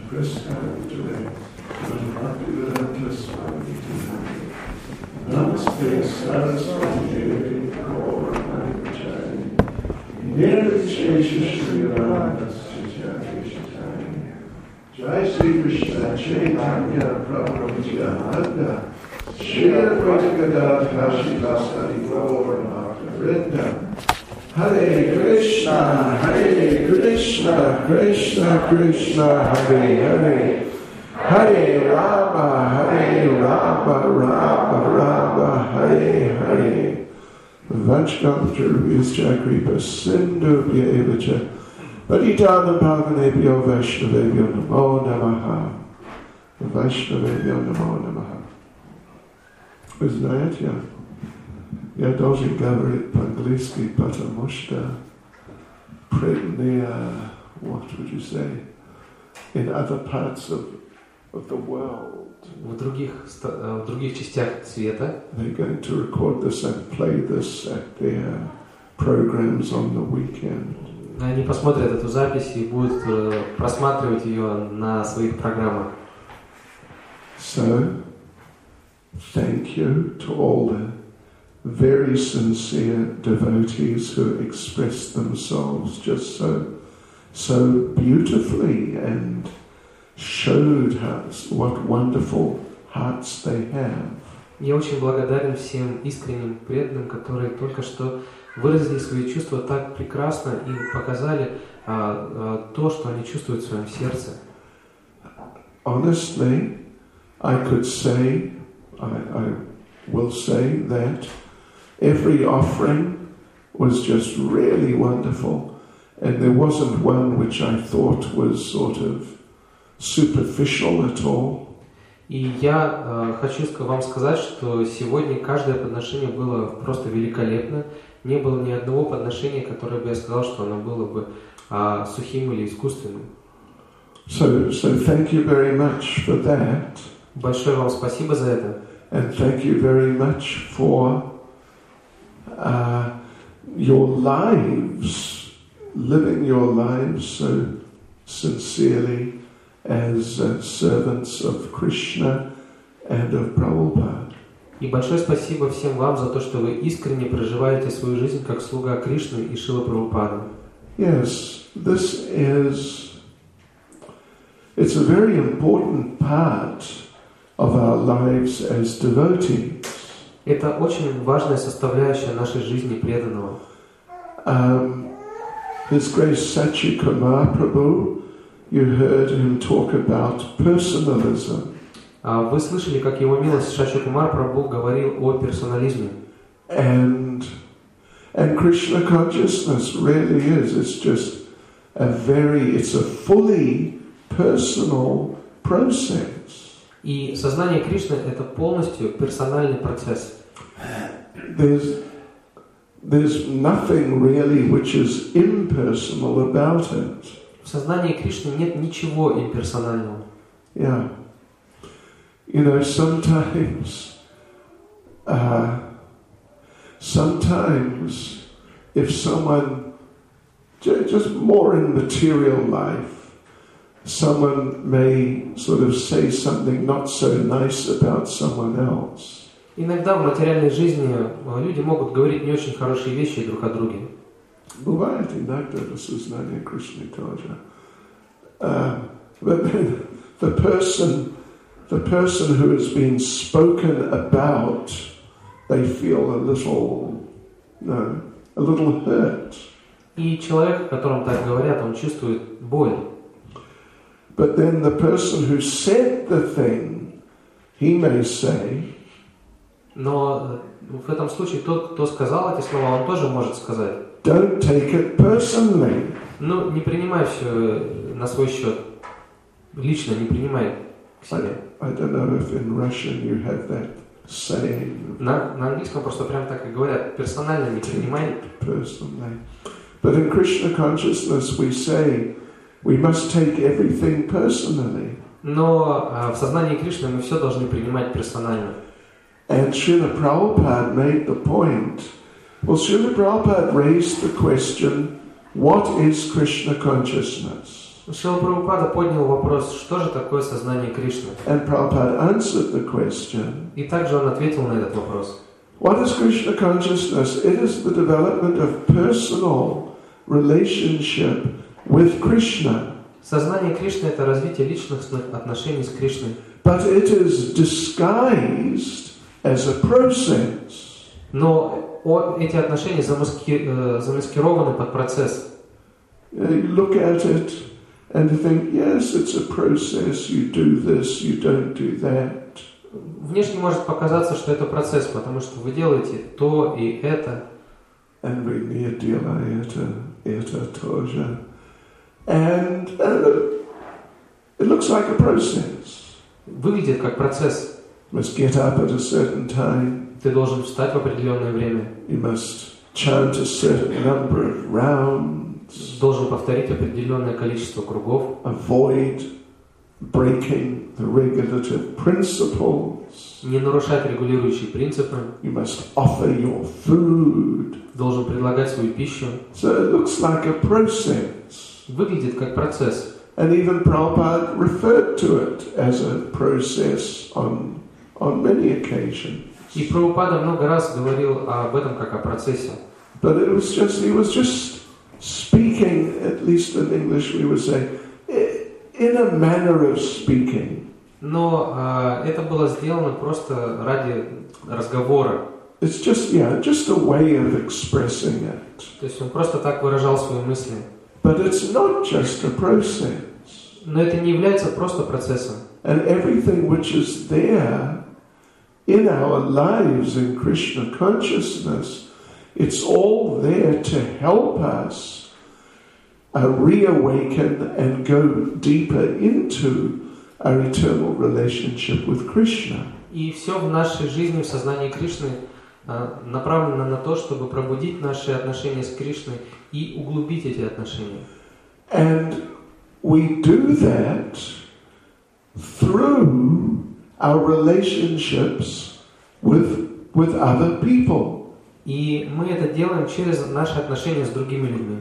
Krishna today. Namaste Saraswati Gaurangachari Nirvishesha Shri Radhasya Jai Sri Krishna Chaitanya Prabhu Nityananda Shri Advaita Gadadhar Srivasadi Gaurangachari Hare Krishna, Krishna Krishna, Hare Hare, Hare Rama, Rama, Hare Hare. Vaishnavacharya Kripa Sindhubhya Evacha Patitanam Pavanebhyo Vaishnavebhyo Namo Namaha. Vaishnavebhyo Namo Namaha. Вы знаете, я должен говорить по-английски, потому что what would you say, in other parts of the world, в других частях света, they're going to record this and play this at their programs on the weekend. Они посмотрят эту запись и будут просматривать ее на своих программах. So, thank you to all the very sincere devotees who express themselves just so beautifully and showed us what wonderful hearts they have. Я очень благодарен всем искренним преданным, которые только что выразили свои чувства так прекрасно и показали то, что они чувствуют в своем сердце. Honestly, I could say, I will say that every offering was just really wonderful, and there wasn't one which I thought was sort of superficial at all. И я хочу вам сказать, что сегодня каждое подношение было просто великолепно. Не было ни одного подношения, которое бы я сказал, что оно было бы сухим или искусственным. So thank you very much for that. Большое вам спасибо за это. And thank you very much for your lives, living your lives so sincerely as servants of Krishna and of Prabhupada. И большое спасибо всем вам за то, что вы искренне проживаете свою жизнь как слуга Кришны и Шрилы Прабхупады. Yes, it's a very important part of our lives as devotees. Это очень важная составляющая нашей жизни преданного. His Grace Sachi Kumar Prabhu, you heard him talk about personalism. Вы слышали, как его милость Шачи Кумар Прабху говорил о персонализме. And Krishna consciousness really is. It's a fully personal process. И сознание Кришны – это полностью персональный процесс. There's nothing really which is impersonal about it. В сознании Кришны нет ничего имперсонального. Yeah. You know, sometimes if someone, just more in material life, someone may sort of say something not so nice about someone else. Иногда в материальной жизни люди могут говорить не очень хорошие вещи друг о друге. Бывает иногда, в сознании Кришны тоже. But then the person who has been spoken about, they feel a little hurt. И человек, о котором так говорят, он чувствует боль. But then the person who said the thing, he may say, но в этом случае тот, кто сказал эти слова, он тоже может сказать: don't take it personally. Ну, не принимай все на свой счет. Лично не принимай к себе. I don't know if in Russian you have that saying. На английском просто прям так и говорят: персонально не принимай. Personally. But in Krishna consciousness we say we must take everything personally. Но в сознании Кришны мы все должны принимать персонально. And Srila Prabhupada made the point. Well, Srila Prabhupada raised the question, what is Krishna consciousness? Шрила Прабхупада поднял вопрос, что же такое сознание Кришны. And Prabhupada answered the question. И также он ответил на этот вопрос. What is Krishna consciousness? It is the development of personal relationship with Krishna. Сознание Кришны – это развитие личностных отношений с Кришной. But it is disguised as a process. Но эти отношения замаскированы под процесс. You look at it and you think, yes, it's a process. You do this, you don't do that. Внешне может показаться, что это процесс, потому что вы делаете то и это. And we need это тоже. And it looks like a process. Выглядит как процесс. You must get up at a certain time. Ты должен встать в определенное время. You must chant a certain number of rounds. Должен повторить определенное количество кругов. Avoid breaking the regulative principles. Не нарушать регулирующие принципы. You must offer your food. Должен предлагать свою пищу. So it looks like a process. Выглядит как процесс. And even Prabhupada referred to it as a process on many occasions. И Прабхупада много раз говорил об этом как о процессе. But he was just speaking, at least in English we would say, in a manner of speaking. Но это было сделано просто ради разговора. It's just a way of expressing it. То есть он просто так выражал свои мысли. But it's not just a process. Но это не является просто процессом. And everything which is there in our lives in Krishna consciousness, it's all there to help us reawaken and go deeper into our eternal relationship with Krishna. И все в нашей жизни, в сознании Кришны направлено на то, чтобы пробудить наши отношения с Кришной и углубить эти отношения. And we do that through our relationships with other people. И мы это делаем через наши отношения с другими людьми.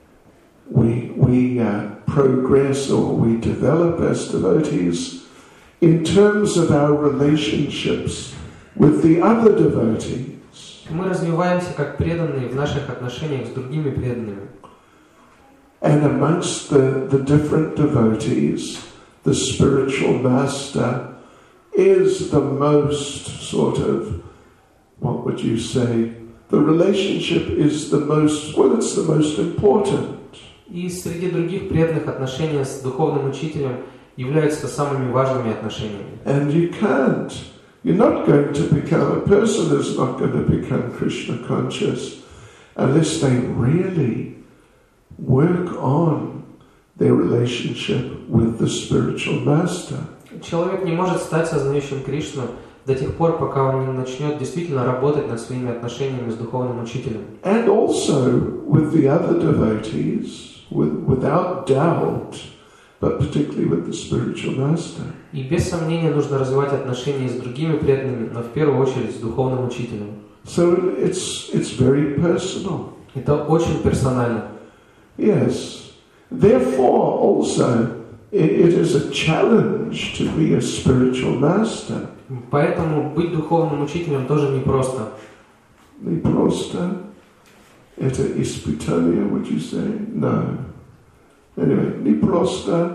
We progress or we develop as devotees in terms of our relationships with the other devotees. Мы развиваемся как преданные в наших отношениях с другими преданными. And amongst the different devotees, the spiritual master is the most sort of, what would you say, the relationship is the most, well, it's the most important. И среди других преданных отношения с духовным учителем являются самыми важными отношениями. And you're not going to become, a person is not going to become Krishna conscious unless they really work on their relationship with the spiritual master. Человек не может стать сознающим Кришну до тех пор, пока он не начнет действительно работать над своими отношениями с духовным учителем. And also with the other devotees, without doubt, but particularly with the spiritual master. И без сомнения нужно развивать отношения с другими преданными, но в первую очередь с духовным учителем. So it's very personal. Это очень персонально. Yes. Therefore, also, it is a challenge to be a spiritual master. Поэтому быть духовным учителем тоже непросто. Непросто. Это испытание, would you say? No. Anyway, непросто.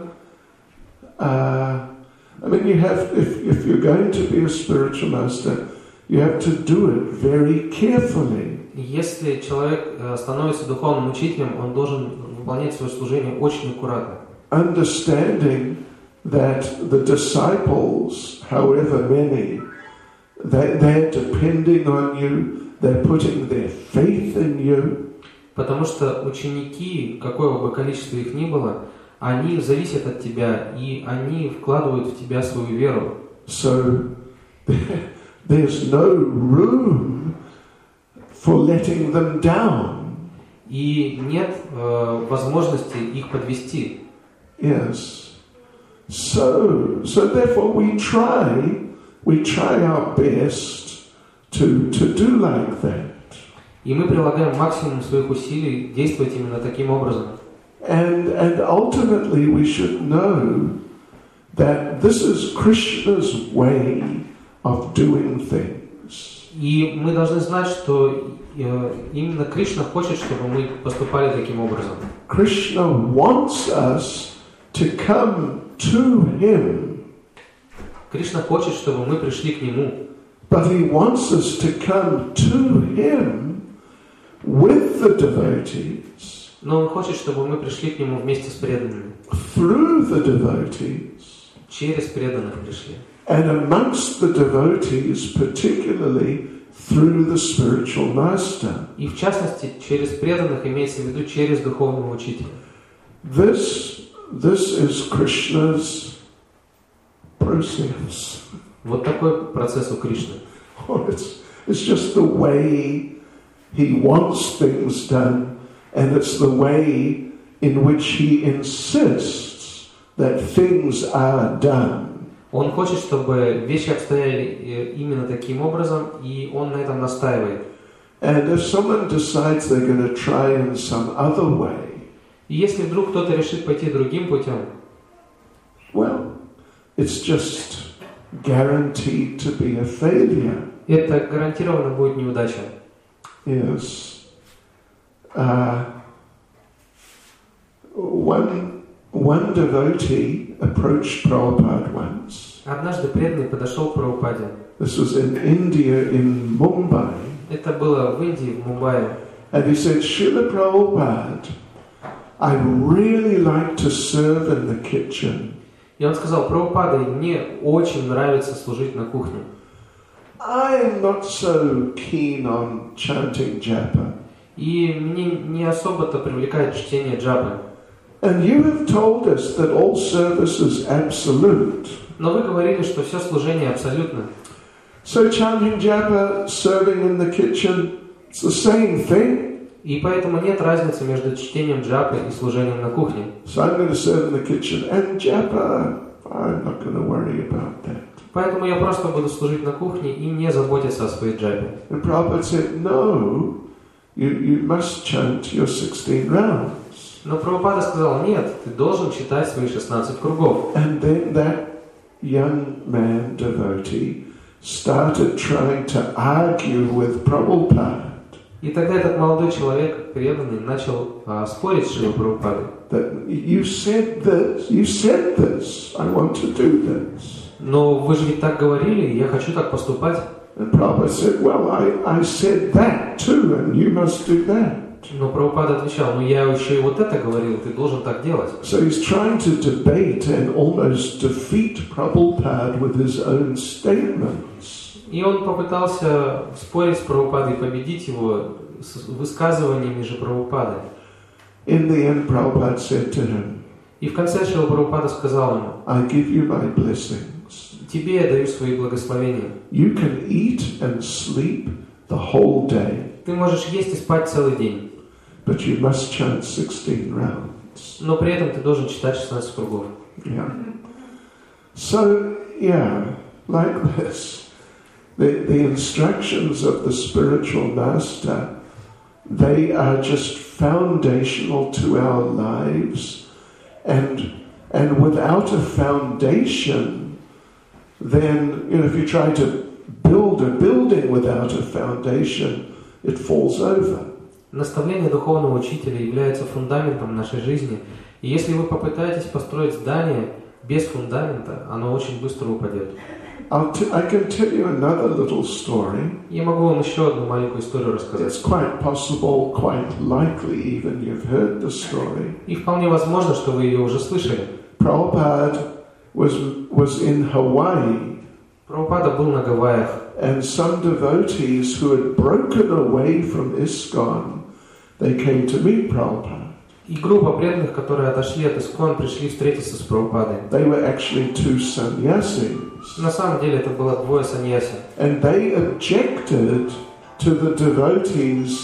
I mean, you have, if you're going to be a spiritual master, you have to do it very carefully. Если человек становится духовным учителем, он должен выполнять свое служение очень аккуратно. Understanding that the disciples, however many, they're depending on you, they're putting their faith in you. Потому что ученики, какое бы количество их ни было, они зависят от тебя, и они вкладывают в тебя свою веру. So there's no room for letting them down. И нет возможности их подвести. Yes. So therefore we try our best to do like that. И мы прилагаем максимум своих усилий действовать именно таким образом. And ultimately we should know that this is Krishna's way of doing things. И мы должны знать, что именно Кришна хочет, чтобы мы поступали таким образом. Krishna wants us to come to him. Кришна хочет, чтобы мы пришли к Нему. But he wants us to come to him with the devotees. Но Он хочет, чтобы мы пришли к Нему вместе с преданными. Through the devotees. Через преданных пришли. And amongst the devotees, particularly through the spiritual master. И в частности, через преданных имеется в виду через духовного учителя. This is Krishna's process. Вот такой процесс у Кришны. It's just the way he wants things done, and it's the way in which he insists that things are done. Он хочет, чтобы вещи обстояли именно таким образом, и Он на этом настаивает. And if someone decides they're going to try in some other way, И если вдруг кто-то решит пойти другим путем, well, it's just guaranteed to be a failure. это гарантированно будет неудача. Yes. One devotee approached Prabhupada once. Однажды преданный подошел к Прабхупаде. This was in India, in Mumbai. Это было в Индии, в Мумбаи. And he said, Srila Prabhupada, I really like to serve in the kitchen. И он сказал: Прабхупада, мне очень нравится служить на кухне. I'm not so keen on chanting japa. И мне не особо-то привлекает чтение джапы. And you have told us that all service is absolute. Но вы говорили, что все служение абсолютно. So chanting japa, serving in the kitchen, it's the same thing. И поэтому нет разницы между чтением джапы и служением на кухне. So I'm going to serve in the kitchen, and japa, I'm not going to worry about that. Поэтому я просто буду служить на кухне и не заботиться о своей джапе. And Prabhupada said, no, you must chant your 16 rounds. Но Прабхупада сказал: нет, ты должен читать свои 16 кругов. And then that young man devotee started trying to argue with Prabhupada. И тогда этот молодой человек, преданный, начал спорить с Шрилой Прабхупадой. That you said this, I want to do this. Но вы же ведь так говорили, я хочу так поступать. And Prabhupada said, well, I said that too, and you must do that. Но Прабхупада отвечал: ну я еще и вот это говорил, ты должен так делать. So he's trying to debate and almost defeat Prabhupada with his own statements. И он попытался спорить с Прабхупадой, победить его с высказываниями же Прабхупады. In the end, Prabhupada said to him, И в конце Шрила Прабхупада сказал ему: I give you my blessings. тебе я даю свои благословения. You can eat and sleep the whole day. Ты можешь есть и спать целый день. But you must chant 16 rounds. Но при этом ты должен читать 16 кругов. Yeah. So, yeah, like this. The instructions of the spiritual master, they are just foundational to our lives. And without a foundation, then, if you try to build a building without a foundation, it falls over. Наставление духовного учителя является фундаментом нашей жизни. И если вы попытаетесь построить здание без фундамента, оно очень быстро упадет. I can tell you another little story. Я могу вам еще одну маленькую историю рассказать. It's quite possible, quite likely even you've heard the story. И вполне возможно, что вы ее уже слышали. Prabhupada was in Hawaii. Прабхупада был на Гавайях. And some devotees who had broken away from ISKCON, they came to meet Prabhupada. И группа преданных, которые отошли от ИСККОН, пришли встретиться с Прабхупадой. They were actually two sannyasis. На самом деле это было двое саньяси. And they objected to the devotees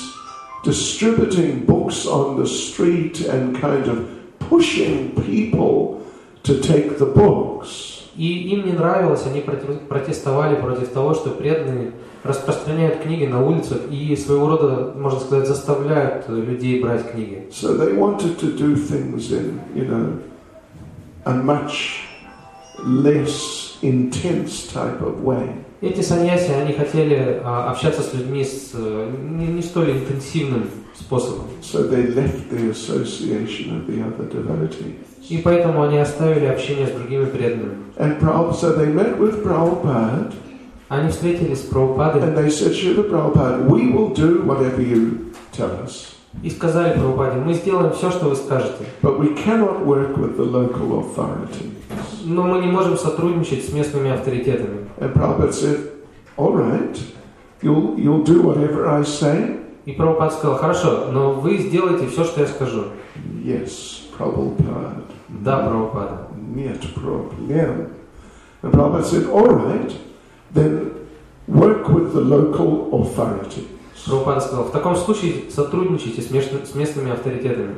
distributing books on the street and kind of pushing people to take the books. И им не нравилось, они протестовали против того, что преданные распространяют книги на улицах и своего рода, можно сказать, заставляют людей брать книги. So they wanted to do things in, a much less intense type of way. Эти саньяси, они хотели общаться с людьми не столь интенсивным способом. So they left the association of the other devotees. И поэтому они оставили общение с другими преданными. And so they met with Prabhupada. Они встретились с Прабхупадой. And they said, Srila Prabhupada, we will do whatever you tell us. И сказали Прабхупаде, мы сделаем все, что вы скажете. But we cannot work with the local authorities. Но мы не можем сотрудничать с местными авторитетами. And Prabhupada said, all right, you'll do whatever I say. И Прабхупада сказал, хорошо, но вы сделаете все, что я скажу. Yes, Prabhupada. Да, Прабхупада. Нет проблем. And Prabhupada said, all right, then work with the local authorities. Прабхупада сказал, в таком случае сотрудничайте с местными авторитетами.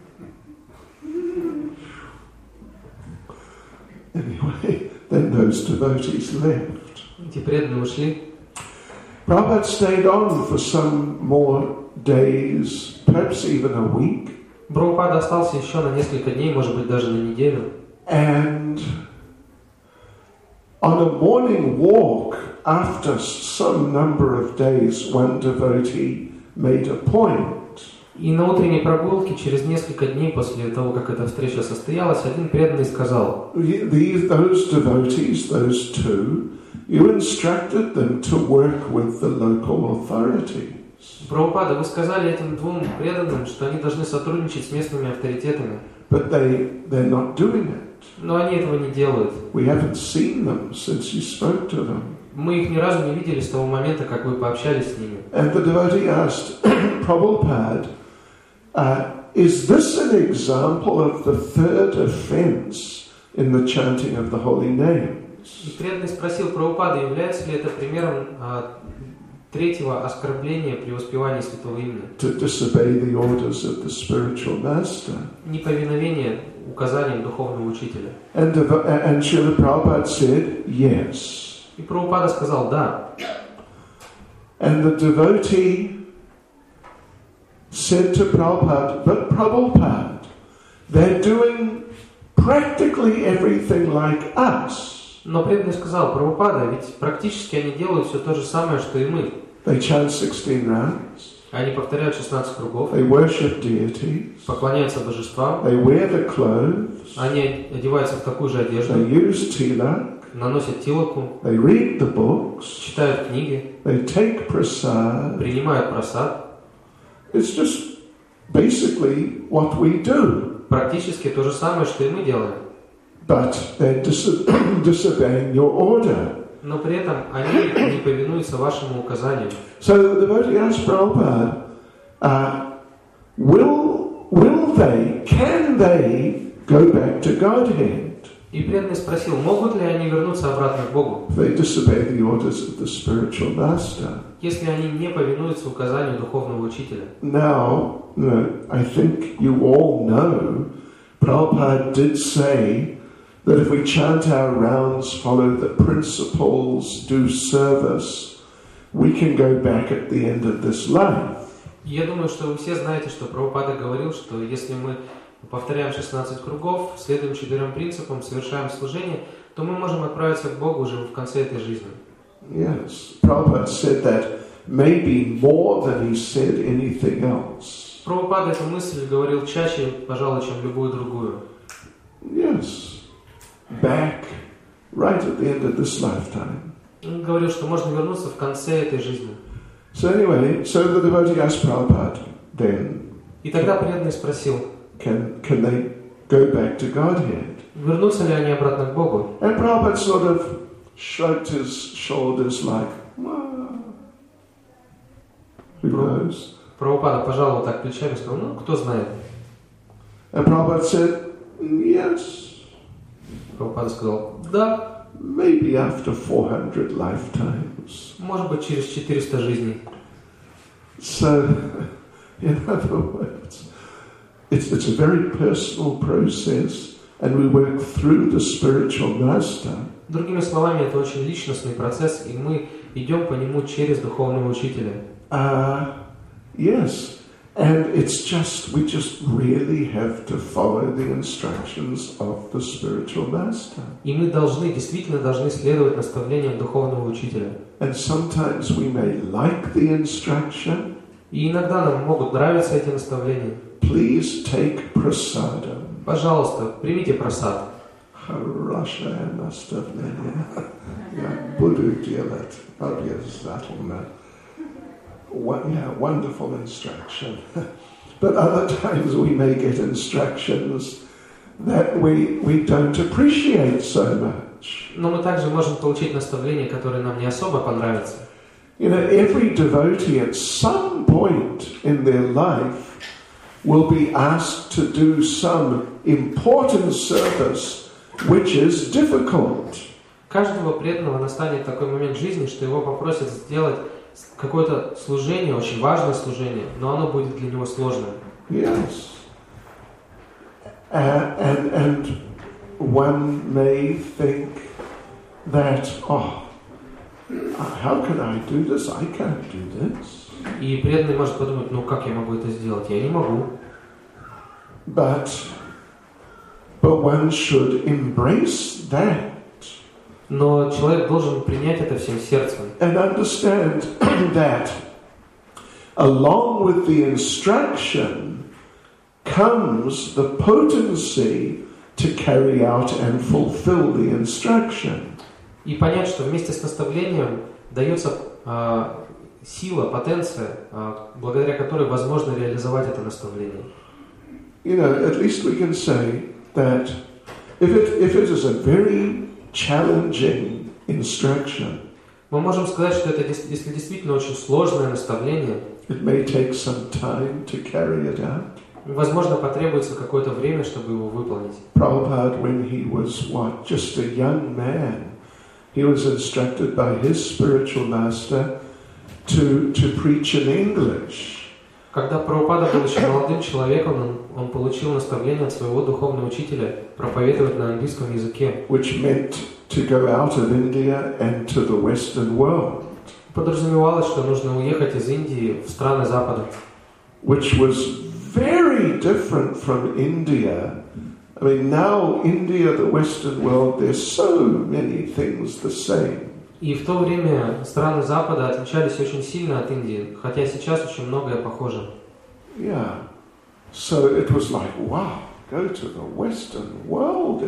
Anyway, then those devotees left. Эти преданные ушли. Prabhupada stayed on for some more days, perhaps even a week. Прабхупада остался еще на несколько дней, может быть, даже на неделю. And on a morning walk, after some number of days, one devotee made a point. И на утренней прогулке, через несколько дней после того, как эта встреча состоялась, один преданный сказал, Those devotees, those two, you instructed them to work with the local authorities. Прабхупада, вы сказали этим двум преданным, что они должны сотрудничать с местными авторитетами. But they're not doing it. Но они этого не делают. We haven't seen them since you spoke to them. Мы их ни разу не видели с того момента, как вы пообщались с ними. And the devotee asked, Prabhupada, is this an example of the third offense in the chanting of the holy names? И преданный спросил Прабхупада, является ли это примером третьего оскорбления при воспевании святого имени? To disobey the orders of the spiritual master. Неповиновение указаниям духовного учителя. And Srila Prabhupada said, yes. И Прабхупада сказал, да. And the devotee said to Prabhupada, but Prabhupada, they're doing practically everything like us. Но преданный сказал, Прабхупада, ведь практически они делают все то же самое, что и мы. They chant 16 rounds. Они повторяют 16 кругов. They worship deities. Поклоняются божествам. They wear the clothes. Они одеваются в такую же одежду. They use tilak. Наносят тилаку. They read the books. Читают книги. They take prasad. Принимают прасад. It's just basically what we do. Практически то же самое, что и мы делаем. But they're disobeying your order. Но при этом они не повинуются вашему указанию. So the devotee asked Prabhupada, can they go back to Godhead? И преданный спросил, могут ли они вернуться обратно к Богу? They disobey the orders of the spiritual master. Если они не повинуются указанию духовного учителя. Now, I think you all know, Prabhupada did say that if we chant our rounds, follow the principles, do service, we can go back at the end of this life. Я думаю, что вы все знаете, что Прабхупада говорил, что если мы повторяем 16 кругов, следуем 4 принципам, совершаем служение, то мы можем отправиться к Богу уже в конце этой жизни. Yes, Prabhupada said that maybe more than he said anything else. Прабхупада эту мысль говорил чаще, пожалуй, чем любую другую. Yes. Back right at the end of this lifetime. Он говорил, что можно вернуться в конце этой жизни. So anyway, so the devotee asked Prabhupada then. И тогда преданный спросил, can they go back to Godhead? Вернутся ли они обратно к Богу? And Prabhupada sort of shrugged his shoulders like, well, who knows? Прабхупада пожал вот так плечами и сказал, кто знает. And Prabhupada said, yes. Прабхупада сказал, да. Maybe after 400 lifetimes. Может быть, через 400 жизней. So, in other words, it's a very personal process and we work through the spiritual master, Другими словами, это очень личностный процесс, и мы идем по нему через духовного учителя. yes, and it's just, we just really have to follow the instructions of the spiritual master. И мы действительно должны следовать наставлениям духовного учителя. And sometimes we may like the instruction. И иногда нам могут нравиться эти наставления. Please take prasadam. Пожалуйста, примите прасад. Хорошее наставление. Я буду делать обязательно. Wonderful instruction. But other times we may get instructions that we don't appreciate so much. Но мы также можем получить наставления, которые нам не особо понравятся. You know, every devotee at some point in their life will be asked to do some important service which is difficult. Каждого преданного настанет такой момент в жизни, что его попросят сделать какое-то служение, очень важное служение, но оно будет для него сложным. Yes. And one may think that, how can I do this? I can't do this. И преданный может подумать, как я могу это сделать? Я не могу. But one should embrace that. Но человек должен принять это всем сердцем. And understand that along with the instruction comes the potency to carry out and fulfill the instruction. И понять, что вместе с наставлением дается сила, потенция, благодаря которой возможно реализовать это наставление. You know, at least we can say that if it is a very challenging instruction, мы можем сказать, что это если действительно очень сложное наставление, it may take some time to carry it out. Возможно, потребуется какое-то время, чтобы его выполнить. Prabhupada, when he was just a young man, he was instructed by his spiritual master to preach in English. Когда Прабхупада был еще молодым человеком, он получил наставление от своего духовного учителя проповедовать на английском языке. Which meant to go out of India and to the Western world. Подразумевалось, что нужно уехать из Индии в страны Запада. Which was very different from India. I mean, now India, the Western world, there's so many things the same. И в то время страны Запада отличались очень сильно от Индии, хотя сейчас очень многое похоже. Yeah. So it was like, wow, go to the Western world.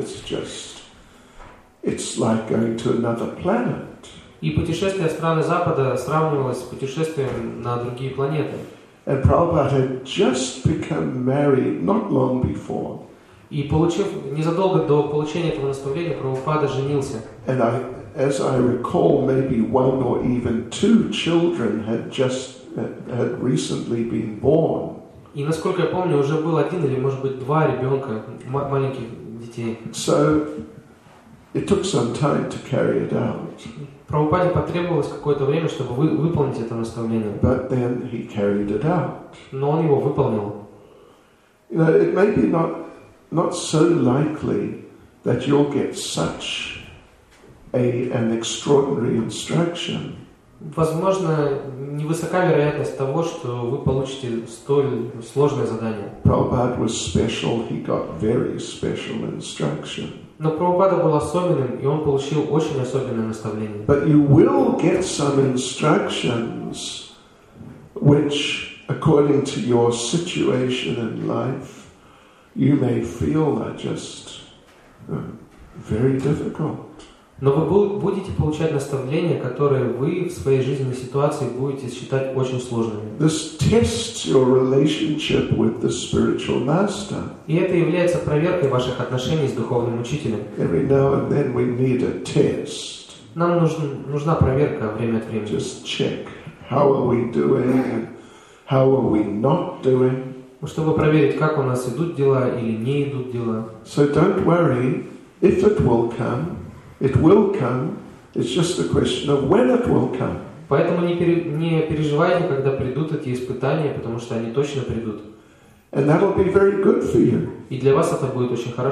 It's like going to another planet. И путешествие в страны Запада сравнивалось с путешествием на другие планеты. And Prabhupada had just become married not long before. И незадолго до получения этого наставления, Прабхупада женился. And as I recall, maybe one or even two children had recently been born. И насколько я помню, уже был один или, может быть, два ребенка, маленьких детей. So it took some time to carry it out. Прабхупаде потребовалось какое-то время, чтобы выполнить это наставление. But then he carried it out. Но он его выполнил. You know, it may be not so likely that you'll get such an extraordinary instruction. Возможно, невысока вероятность того, что вы получите столь сложное задание. Prabhupada was special. He got very special instruction. Но Прабхупада был особенным, и он получил очень особенное наставление. But you will get some instructions which, according to your situation in life, you may feel are just very difficult. Но вы будете получать наставления, которые вы в своей жизненной ситуации будете считать очень сложными. This tests your relationship with the spiritual master. И это является проверкой ваших отношений с духовным учителем. Every now and then we need a test. Нам нужна проверка время от времени. Just check how are we doing and how are we not doing. Чтобы проверить, как у нас идут дела или не идут дела. So don't worry if it will come. It will come. It's just a question of when it will come. Поэтому не переживайте, когда придут эти испытания, потому что они точно придут. And that'll be very good for you. И для вас это будет очень хорошо.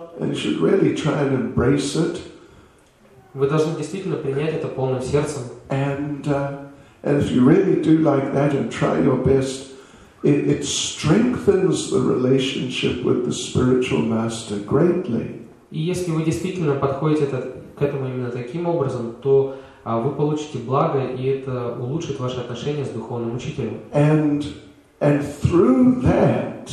And you should really try and embrace it. Вы должны действительно принять это полным сердцем. And if you really do like that and try your best, it strengthens the relationship with the spiritual master greatly. И если вы действительно подходите к этому именно таким образом, то вы получите благо, и это улучшит ваши отношения с духовным учителем. And through that,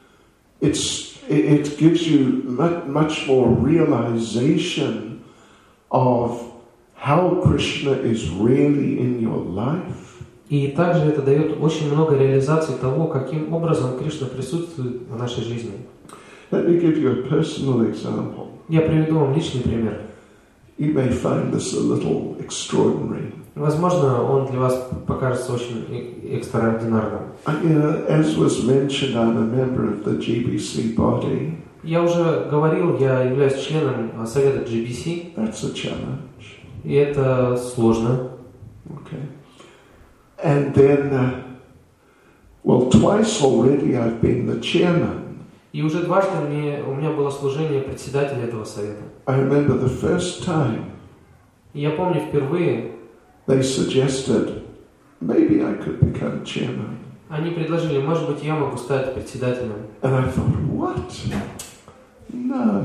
it gives you much more realization of how Krishna is really in your life. И также это дает очень много реализации того, каким образом Кришна присутствует в нашей жизни. Let me give you a personal example. Я приведу вам личный пример. You may find this a little extraordinary. Возможно, он для вас покажется очень экстраординарным. As was mentioned, I'm a member of the GBC body. Я уже говорил, я являюсь членом совета GBC. That's a challenge. И это сложно. Okay. And then, twice already I've been the chairman. И уже дважды у меня было служение председателя этого совета. I remember the first time. И я помню впервые. They suggested maybe I could become chairman. Они предложили, может быть, я могу стать председателем. And I thought, what? No.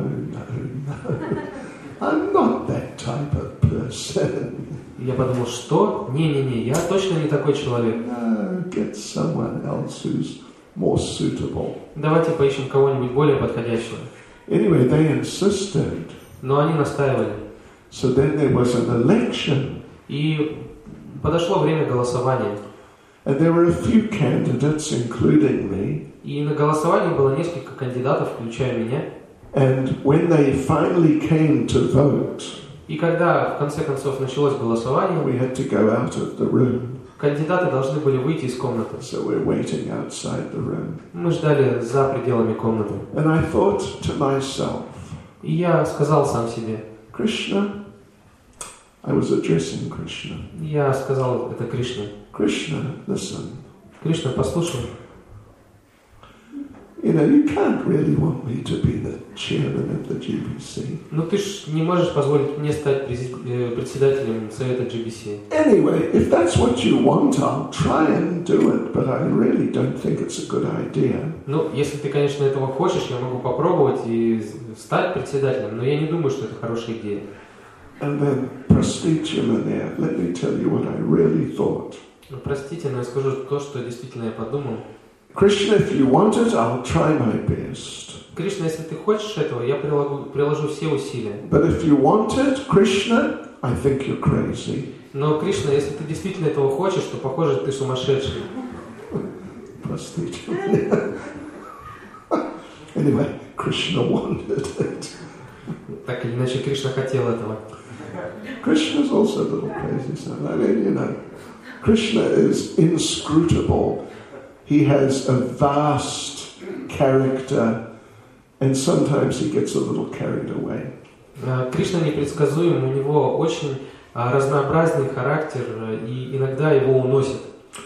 I'm not that type of person. Я подумал, что? Не, я точно не такой человек. No, get someone else who's more suitable. Давайте поищем кого-нибудь более подходящего. Anyway, they insisted. Но они настаивали. So then there was an election. И подошло время голосования. And there were a few candidates, including me. И на голосовании было несколько кандидатов, включая меня. And when they finally came to vote, и когда в конце концов началось голосование, we had to go out of the room. Кандидаты должны были выйти из комнаты. So we're waiting outside the room. Мы ждали за пределами комнаты. And I thought to myself, и я сказал сам себе, Krishna, I was addressing Krishna. Я сказал это Кришне. Krishna, listen. Кришна, послушай. You know, you can't really want me to be the chairman of the GBC. Ну ты ж не можешь позволить мне стать председателем совета GBC. Anyway, if that's what you want, I'll try and do it, but I really don't think it's a good idea. Ну, если ты, конечно, этого хочешь, я могу попробовать и стать председателем, но я не думаю, что это хорошая идея. And then, Prastityamanaya, let me tell you what I really thought. Простите, но я скажу то, что действительно я подумал. Krishna, if you want it, I'll try my best. Кришна, если ты хочешь этого, я приложу все усилия. But if you want it, Krishna, I think you're crazy. Но, Кришна, если ты действительно этого хочешь, то, похоже, ты сумасшедший. Prastityamanaya. Anyway, Krishna wanted it. Так или иначе, Кришна хотел этого. Krishna's also a little crazy, so I mean, you know, Krishna is inscrutable. He has a vast character, and sometimes he gets a little carried away. Кришна непредсказуем, у него очень разнообразный характер, и иногда его уносит.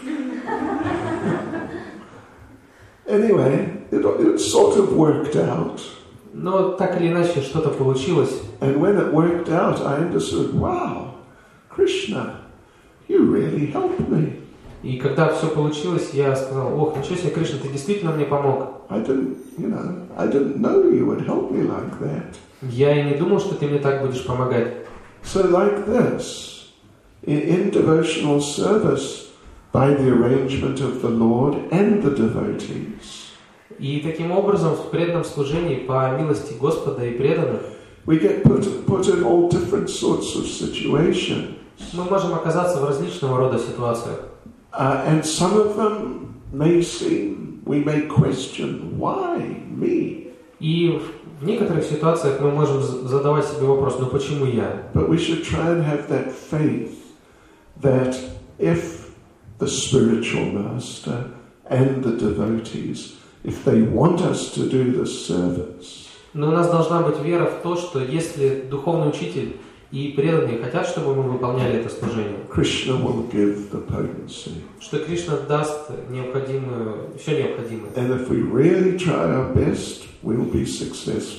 Anyway, it sort of worked out. Но так или иначе что-то получилось. And when it worked out, I understood, wow, Krishna, you really helped me. И когда все получилось, я сказал, ох, ничего себе, Кришна, ты действительно мне помог. I didn't know you would help me like that. Я и не думал, что ты мне так будешь помогать. So like this, in devotional service, by the arrangement of the Lord and the devotees, и таким образом в преданном служении по милости Господа и преданных we get put in all different sorts of situations. Мы можем оказаться в различного рода ситуациях. And some of them we may question, why me? И в некоторых ситуациях мы можем задавать себе вопрос, ну почему я? But we should try and have that faith that if the spiritual master and the devotees, if they want us to do the service, но у нас должна быть вера в то, что если духовный учитель и преданные хотят, чтобы мы выполняли это служение, Krishna will give the potency. Что Кришна даст все необходимое. And if we really try our best, we'll be successful.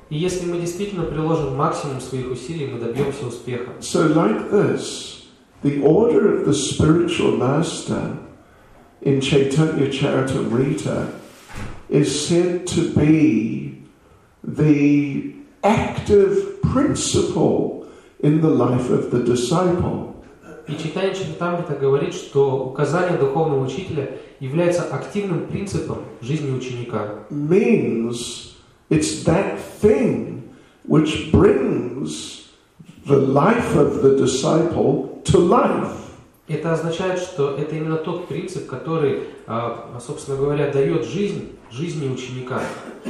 И если мы действительно приложим максимум своих усилий, мы добьемся успеха. So like this, the order of the spiritual master in Chaitanya Charitamrita is said to be the active principle in the life of the disciple. И Чайтанья Чаритамрита говорит, что указание духовного учителя является активным принципом жизни ученика. Means it's that thing which brings the life of the disciple to life. Это означает, что это именно тот принцип, который, собственно говоря, дает жизнь жизни ученика.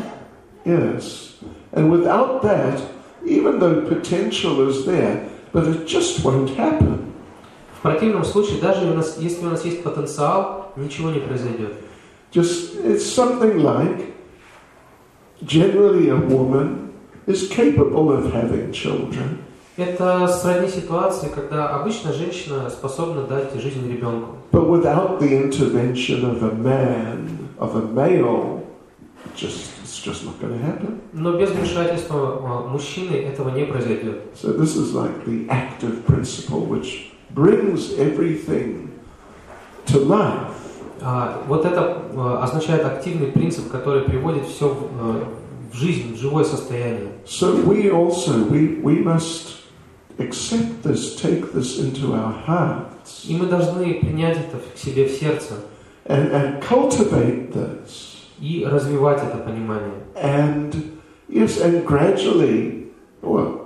Yes. And without that, even though potential is there, but it just won't happen. В противном случае, даже если у нас есть потенциал, ничего не произойдет. Just, it's something like, generally a woman is capable of having children. Это сродни ситуации, когда обычно женщина способна дать жизнь ребенку. But without the intervention of a man, of a male, it's just not going to happen. Но без вмешательства мужчины этого не произойдет. So this is like the active principle which brings everything to life. Вот это означает активный принцип, который приводит все в жизнь, в живое состояние. So we also, we must accept this, take this into our hearts. И мы должны принять это к себе в сердце. And cultivate this. И развивать это понимание. And yes, and gradually or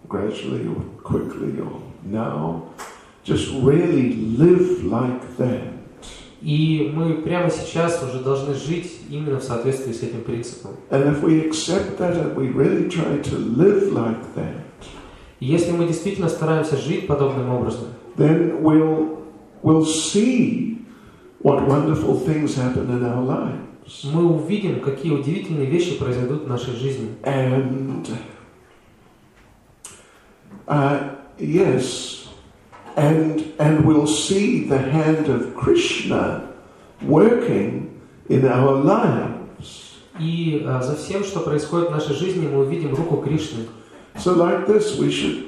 quickly or now, just really live like that. И мы прямо сейчас уже должны жить именно в соответствии с этим принципом. And if we accept that and we really try to live like that, и если мы действительно стараемся жить подобным образом, then we'll see what wonderful things happen in our lives. Мы увидим, какие удивительные вещи произойдут в нашей жизни. And yes. And we'll see the hand of Krishna working in our lives. И за всем, что происходит в нашей жизни, мы увидим руку Кришны. So like this, we should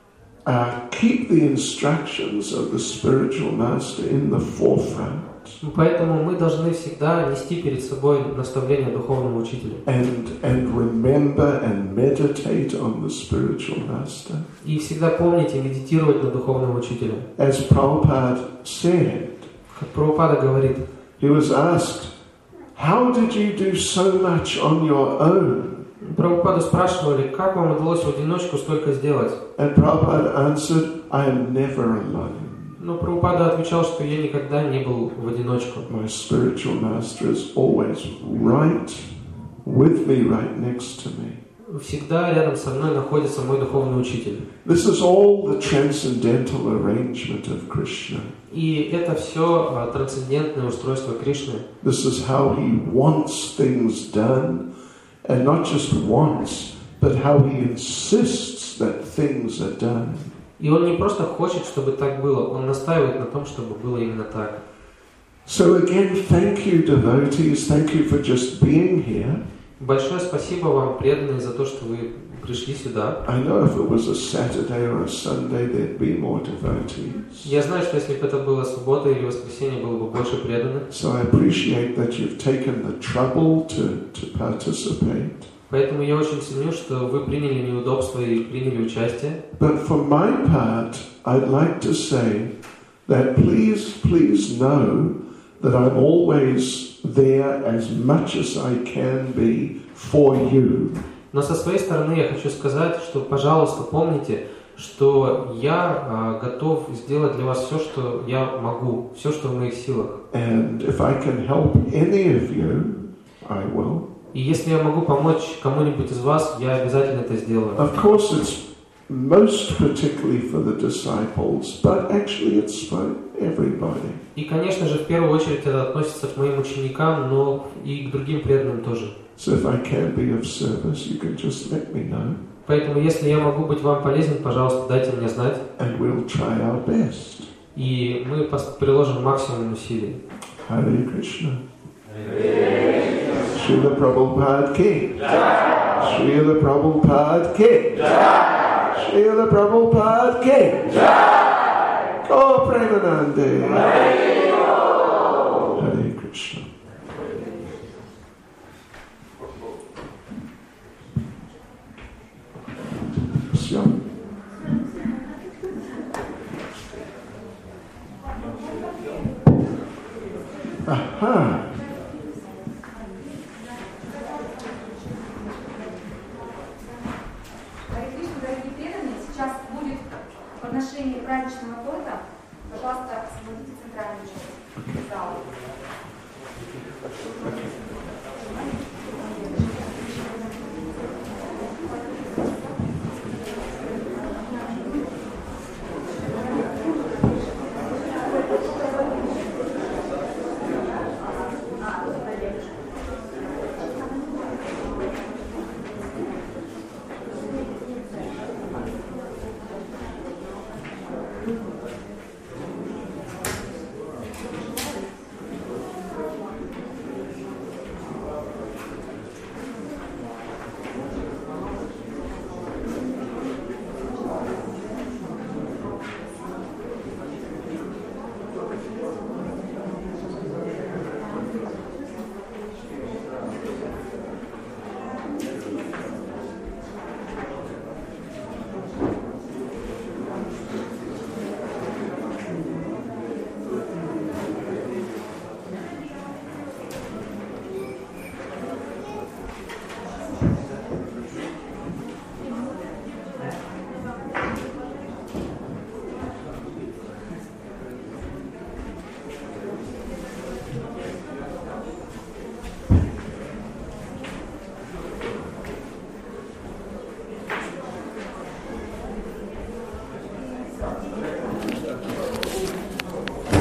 keep the instructions of the spiritual master in the forefront. Поэтому мы должны всегда нести перед собой наставления духовного учителя. And remember and meditate on the spiritual master. И всегда помнить и медитировать на духовного учителя. As Prabhupada said, как Прабхупада говорит, he was asked, how did you do so much on your own? Прабхупаду спрашивали, как вам удалось в одиночку столько сделать? And Prabhupada answered, I am never alone. Но Прабхупада отвечал, что я никогда не был в одиночку. My spiritual master is always right with me, right next to me. Всегда рядом со мной находится мой духовный учитель. This is all the transcendental arrangement of Krishna. И это все трансцендентное устройство Кришны. This is how he wants things done, and not just wants, but how he insists that things are done. И он не просто хочет, чтобы так было, он настаивает на том, чтобы было именно так. So again, thank you, devotees. Thank you for just being here. Большое спасибо вам, преданные, за то, что вы пришли сюда. I know if it was a Saturday or a Sunday, there'd be more devotees. Я знаю, что если бы это было суббота или воскресенье, было бы больше преданных. So I appreciate that you've taken the trouble to participate. Поэтому я очень ценю, что вы приняли неудобства и приняли участие. But for my part, I'd like to say that please know that I'm always there as much as I can be for you. Но со своей стороны я хочу сказать, что, пожалуйста, помните, что я готов сделать для вас все, что я могу, все, что в моих силах. And if I can help any of you, I will. И если я могу помочь кому-нибудь из вас, я обязательно это сделаю. Of course, it's most particularly for the disciples, but actually it's for everybody. И, конечно же, в первую очередь это относится к моим ученикам, но и к другим преданным тоже. So if I can be of service, you can just let me know. Поэтому, если я могу быть вам полезен, пожалуйста, дайте мне знать. And we'll try our best. И мы приложим максимум усилий. Hare Krishna. Srila Prabhupada Ki. Srila Prabhupada Ki. Srila Prabhupada Ki. Oh, Premanande. Hare Krishna. Все. Ага. Дорогие преданные, сейчас будет подношение праздничного торта. Пожалуйста, освободите центральную часть зала.